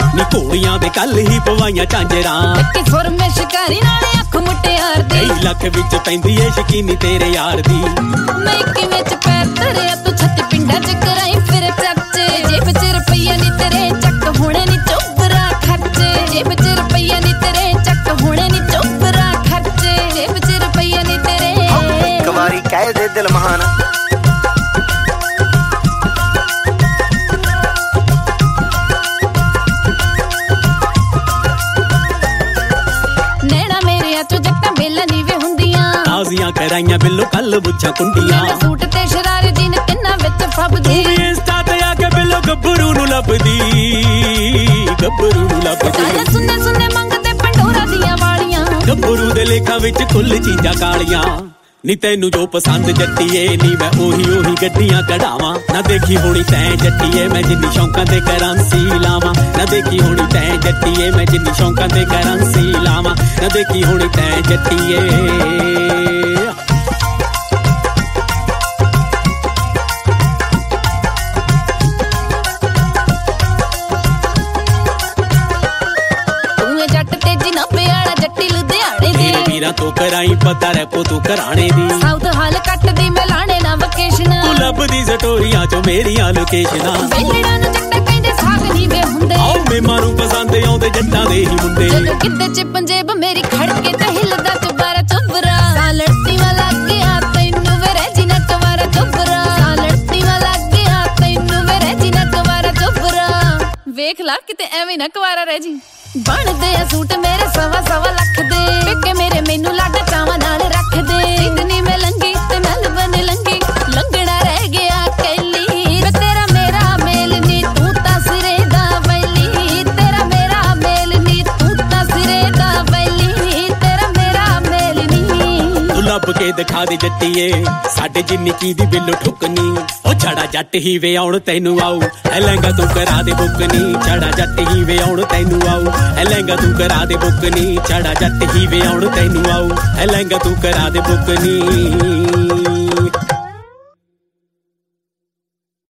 ਨੀ ਘੋੜੀਆਂ ਦੇ ਕੱਲ ਹੀ ਪਵਾਈਆਂ ਝਾਂਜਰਾਂ ਕਿ ਸੁਰ ਮੈਂ ਸ਼ਿਕਾਰੀ ਨਾਲ ਅੱਖ ਮੁਟਿਆਰ ਦੀ ਕਈ ਲੱਖ ਵਿੱਚ ਪੈਂਦੀ ਏ ਸ਼ਕੀਨੀ ਤੇਰੇ ਯਾਰ ਦੀ ਮੈਂ ਕਿਵੇਂ ਚ ਪੈਰ ਧਰਿਆ ਤੂੰ ਛੱਤ ਪਿੰਡਾਂ ਚ ਕਰਾਈ ਫਿਰ ਚਰਚੇ ਜੇਬ ਚ ਰੁਪਈਆ ਨੀ ਤੇਰੇ ਚੱਕ ਹੋਣੇ ਨੀ ਚੋਬਰਾ ਖਰਚੇ ਜੇਬ ਚ ਰੁਪਈਆ ਨੀ ਤੇਰੇ ਚੱਕ ਹੋਣੇ ਨੀ ਚੋਬਰਾ ਖਰਚੇ ਜੇਬ ਚ ਰੁਪਈਆ ਨੀ ਤੇਰੇ ਇੱਕ ਵਾਰੀ ਕਹਿ ਦੇ ਦਿਲ ਮਹਾਨ ਤਾਜ਼ੀਆਂ ਕਰਾਈਆਂ ਬਿੱਲੋ ਕੱਲ ਬੁੱਝਾਂ ਕੁੰਡੀਆਂ ਸੂਟ ਤੇ ਸ਼ਰਾਰੇ ਦੀ ਨੇ ਤਿੰਨਾਂ ਵਿੱਚ ਫੱਬਦੀ ਤੂੰ ਵੀ ਇੰਸਟਾ ਤੇ ਆ ਕੇ ਬਿੱਲੋ ਗੱਭਰੂ ਨੂੰ ਲੱਭਦੀ ਸਾਰੇ ਸੁਣਨੇ ਸੁਣਨੇ ਮੰਗਦੇ ਪੰਡੋਰਾ ਦੀਆਂ ਵਾਲੀਆਂ ਗੱਭਰੂ ਦੇ ਲੇਖਾਂ ਵਿੱਚ ਕੁੱਲ ਚੀਜ਼ਾਂ ਕਾਲੀਆਂ ਨੀ ਤੈਨੂੰ ਜੋ ਪਸੰਦ ਜੱਟੀਏ ਨੀ ਮੈਂ ਉਹੀ ਗੱਡੀਆਂ ਕਢਾਵਾਂ ਨਾ ਦੇਖੀ ਹੋਣੀ ਤੈਂ ਜੱਟੀਏ ਮੈਂ ਜਿੰਨੀ ਸ਼ੌਂਕਾਂ ਤੇ ਕਰੰਸੀ ਲਾਵਾਂ ਨਾ ਦੇਖੀ ਹੋਣੀ ਤੈਂ ਜੱਟੀਏ ਮੈਂ ਜਿੰਨੀ ਸ਼ੌਂਕਾਂ ਤੇ ਕਰੰਸੀ ਲਾਵਾਂ ਨਾ ਦੇਖੀ ਹੋਣੀ ਤੈਂ ਜੱਟੀਏ ਤੂੰ ਕਰਾਈ ਪਤਾ ਰੈਪੋ ਤੂੰ ਘਰਾਣੇ ਦੀ ਸਾਊਥ ਹਾਲ ਕੱਟਦੀ ਮੈਂ ਲਾਣੇ ਨਾ ਵਕੇਸ਼ਨ ਤੂੰ ਲੱਭਦੀ ਸਟੋਰੀਆਂ ਚੋਂ ਮੇਰੀਆਂ ਲੋਕੇਸ਼ਨਾਂ ਵੇਲੜਾਂ ਨੂੰ ਜੱਟਾਂ ਕਹਿੰਦੇ ਸਾਗ ਨਹੀਂ ਵੇ ਹੁੰਦੇ ਆਓ ਮੇਮਾਰੂ ਪਸੰਦ ਆਉਂਦੇ ਜੱਟਾਂ ਦੇ ਹੀ ਮੁੰਡੇ ਜਦੋਂ ਕਿੱਦੇ ਚ ਪੰਜੇਬ ਮੇਰੀ ਖੜਕੇ ਤੇ ਹਿਲਦਾ ਚੁਬਾਰਾ ਚੁਬਰਾ ਸਾਲੜਤੀ ਵਾਲਾ ਗਿਆ ਤੈਨੂੰ ਵੇ ਰੈਜੀ ਨਾ ਕਵਾਰਾ ਚੁਬਰਾ ਸਾਲੜਤੀ ਵਾਲਾ ਗਿਆ ਤੈਨੂੰ ਵੇ ਰੈਜੀ ਨਾ ਕਵਾਰਾ ਚੁਬਰਾ ਵੇਖ ਲਾ ਕਿਤੇ ਐਵੇਂ ਨਾ ਕਵਾਰਾ ਰਹਿ ਜੀ ਬਣਦੇ ਆ ਸੂਟ ਮੇਰੇ ਸਵਾ ਲੱਖ ਦੇ ਪਿੱਕੇ ਮੇਰੇ ਮੈਨੂੰ ਲਾਡਾ ਚਾਵਾਂ ਨਾਲ ਰੱਖਦੇ ਸਿਡਨੀ ਮੈਂ ਲੰਗੀ ਤੇ ਮੈਲਬਨ ਲੰਗੀ ਲੰਗਣਾ ਰਹਿ ਗਿਆ ਕੈਲੀ ਵੇ ਤੇਰਾ ਮੇਰਾ ਮੇਲ ਨੀ ਤੂੰ ਤਾਂ ਸਿਰੇ ਦਾ ਵੈਲੀ ਤੇਰਾ ਮੇਰਾ ਮੇਲ ਨੀ ਤੂੰ ਤਾਂ ਸਿਰੇ ਦਾ ਵੈਲੀ ਤੇਰਾ ਮੇਰਾ ਮੇਲ ਨੀ ਤੂੰ ਲੱਭ ਕੇ ਦਿਖਾ ਦੇ ਜੱਟੀਏ ਸਾਡੇ ਜਿੰਨੀ ਕੀ ਦੀ ਬਿੱਲੋ ਠੁਕਨੀ ਉਹ ਛੜਾ ਜੱਟ ਹੀ ਵੇ ਆਉਣ ਤੈਨੂੰ ਆਊ ਐ ਲਹਿੰਗਾ ਤੂੰ ਕਰਾ ਦੇ ਬੁੱਕਨੀ ਛੜਾ ਜੱਟ ਹੀ ਵੇ ਆਉਣ ਤੈਨੂੰ ਆਊ ਐ ਲਹਿੰਗਾ ਤੂੰ ਕਰਾ ਦੇ ਬੁੱਕਨੀ ਛੜਾ ਜੱਟ ਹੀ ਵੇ ਆਉਣ ਤੈਨੂੰ ਆਊ ਐ ਲਹਿੰਗਾ ਤੂੰ ਕਰਾ ਦੇ ਬੁੱਕਨੀ